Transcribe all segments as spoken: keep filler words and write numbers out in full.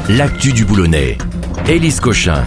l'actu du Boulonnais. Élise Cochin.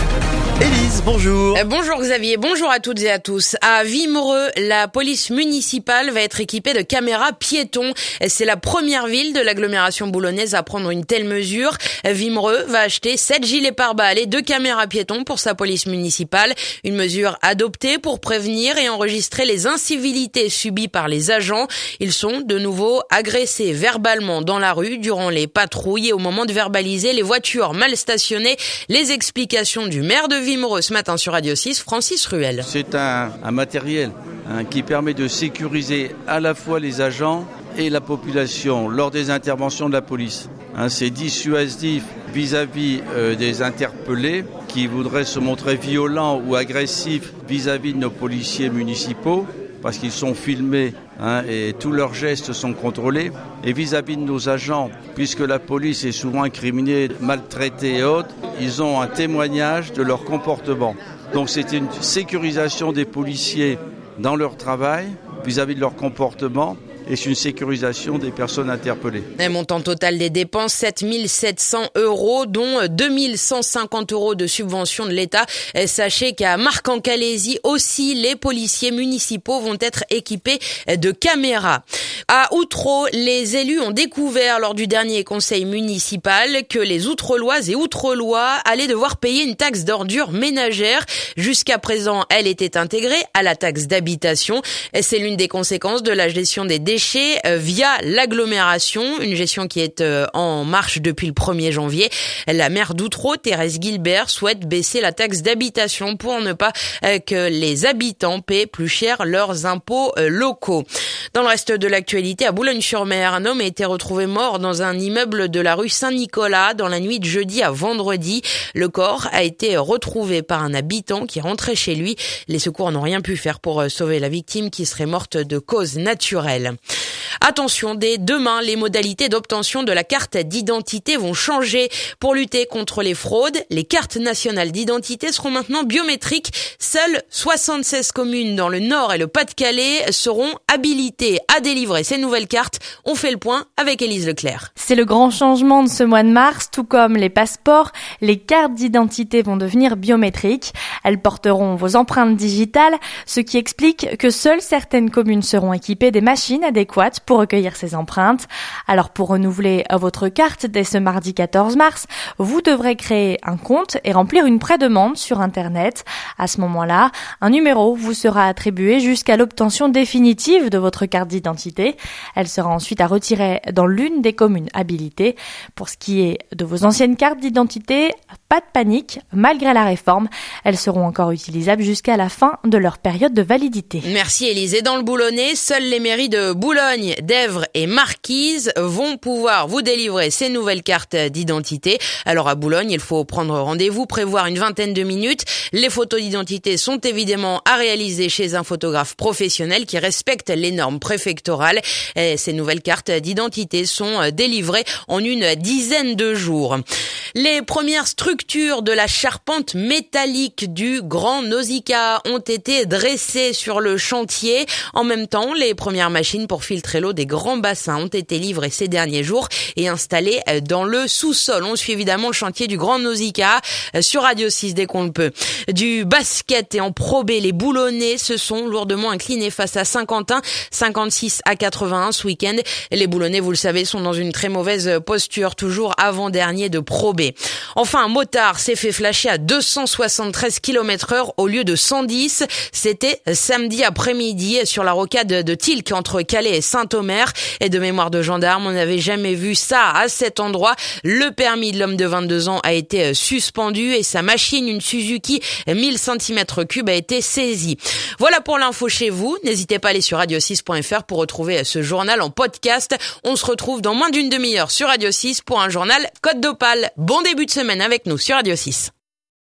Élise, bonjour. Euh, bonjour Xavier, bonjour à toutes et à tous. À Wimereux, la police municipale va être équipée de caméras piétons. C'est la première ville de l'agglomération boulonnaise à prendre une telle mesure. Wimereux va acheter sept gilets pare-balles et deux caméras piétons pour sa police municipale. Une mesure adoptée pour prévenir et enregistrer les incivilités subies par les agents. Ils sont de nouveau agressés verbalement dans la rue durant les patrouilles et au moment de verbaliser les voitures mal stationnées. Les explications du maire de Wimereux ce matin sur Radio six, Francis Ruel. C'est un, un matériel hein, qui permet de sécuriser à la fois les agents et la population lors des interventions de la police. Hein, c'est dissuasif vis-à-vis euh, des interpellés qui voudraient se montrer violents ou agressifs vis-à-vis de nos policiers municipaux parce qu'ils sont filmés hein, et tous leurs gestes sont contrôlés. Et vis-à-vis de nos agents, puisque la police est souvent incriminée, maltraitée et autres, ils ont un témoignage de leur comportement. Donc c'est une sécurisation des policiers dans leur travail, vis-à-vis de leur comportement, et c'est une sécurisation des personnes interpellées. Un montant total des dépenses, sept mille sept cents euros, dont deux mille cent cinquante euros de subvention de l'État. Sachez qu'à Marc-en-Calaisis aussi, les policiers municipaux vont être équipés de caméras. À Outreau, les élus ont découvert lors du dernier conseil municipal que les Outreloises et Outrelois allaient devoir payer une taxe d'ordures ménagères. Jusqu'à présent, elle était intégrée à la taxe d'habitation. C'est l'une des conséquences de la gestion des déchets via l'agglomération, une gestion qui est en marche depuis le premier janvier. La maire d'Outreau, Thérèse Gilbert, souhaite baisser la taxe d'habitation pour ne pas que les habitants paient plus cher leurs impôts locaux. Dans le reste de l'actualité, à Boulogne-sur-Mer, un homme a été retrouvé mort dans un immeuble de la rue Saint-Nicolas dans la nuit de jeudi à vendredi. Le corps a été retrouvé par un habitant qui rentrait chez lui. Les secours n'ont rien pu faire pour sauver la victime qui serait morte de cause naturelle. Attention, dès demain, les modalités d'obtention de la carte d'identité vont changer. Pour lutter contre les fraudes, les cartes nationales d'identité seront maintenant biométriques. Seules soixante-seize communes dans le Nord et le Pas-de-Calais seront habilitées à délivrer ces nouvelles cartes. On fait le point avec Élise Leclerc. C'est le grand changement de ce mois de mars, tout comme les passeports, les cartes d'identité vont devenir biométriques. Elles porteront vos empreintes digitales, ce qui explique que seules certaines communes seront équipées des machines adéquates pour recueillir ces empreintes. Alors pour renouveler votre carte dès ce mardi quatorze mars, vous devrez créer un compte et remplir une pré-demande sur Internet. À ce moment-là, un numéro vous sera attribué jusqu'à l'obtention définitive de votre carte d'identité. Elle sera ensuite à retirer dans l'une des communes habilitées. Pour ce qui est de vos anciennes cartes d'identité, pas de panique, malgré la réforme, elles seront encore utilisables jusqu'à la fin de leur période de validité. Merci Élise. Et dans le Boulonnais, seules les mairies de Boulogne, d'Èvres et Marquise vont pouvoir vous délivrer ces nouvelles cartes d'identité. Alors à Boulogne, il faut prendre rendez-vous, prévoir une vingtaine de minutes. Les photos d'identité sont évidemment à réaliser chez un photographe professionnel qui respecte les normes préfectorales. Et ces nouvelles cartes d'identité sont délivrées en une dizaine de jours. Les premières structures de la charpente métallique du Grand Nausicaa ont été dressées sur le chantier. En même temps, les premières machines pour filtrer l'eau des grands bassins ont été livrées ces derniers jours et installées dans le sous-sol. On suit évidemment le chantier du Grand Nausicaa sur Radio six dès qu'on le peut. Du basket et en Pro B, les Boulonnais se sont lourdement inclinés face à Saint-Quentin, cinquante-six à quatre-vingt-un ce week-end. Les Boulonnais, vous le savez, sont dans une très mauvaise posture, toujours avant-dernier de Pro B. Enfin, un motard s'est fait flasher à deux cent soixante-treize kilomètres heure au lieu de cent dix. C'était samedi après-midi sur la rocade de Tilk entre Calais et Saint-Omer. Et de mémoire de gendarme, on n'avait jamais vu ça à cet endroit. Le permis de l'homme de vingt-deux ans a été suspendu et sa machine, une Suzuki mille centimètres cubes, a été saisie. Voilà pour l'info chez vous. N'hésitez pas à aller sur radio six point f r pour retrouver ce journal en podcast. On se retrouve dans moins d'une demi-heure sur Radio six pour un journal Côte d'Opale. Bon début de semaine avec nous sur Radio six.